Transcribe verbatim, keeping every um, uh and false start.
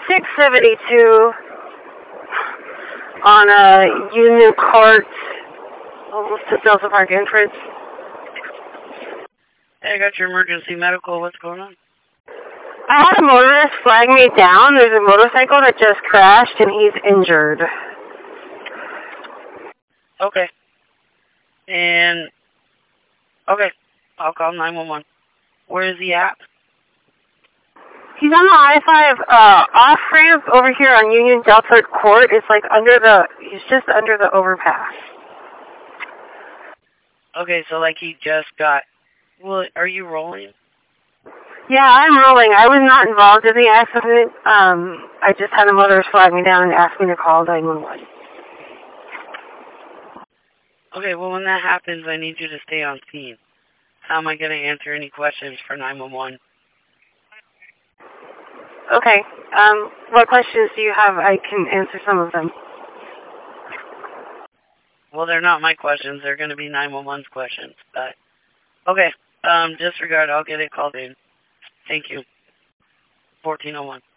six seventy-two on a Union Court, almost to Delta Park entrance. Hey, I got your emergency medical. What's going on? I had a motorist flag me down. There's a motorcycle that just crashed, and he's injured. Okay. And, okay, I'll call nine one one. Where is he at? He's on the I five uh, off-ramp over here on Union Delta Court. It's like under the, he's just under the overpass. Okay, so like he just got, well, are you rolling? Yeah, I'm rolling. I was not involved in the accident. Um, I just had a motorist flag me down and ask me to call nine one one. Okay, well, when that happens, I need you to stay on scene. How am I going to answer any questions for nine one one? Okay. Um, what questions do you have? I can answer some of them. Well, they're not my questions. They're going to be nine one one's questions. But, okay, um, disregard. I'll get it called in. Thank you. fourteen oh one.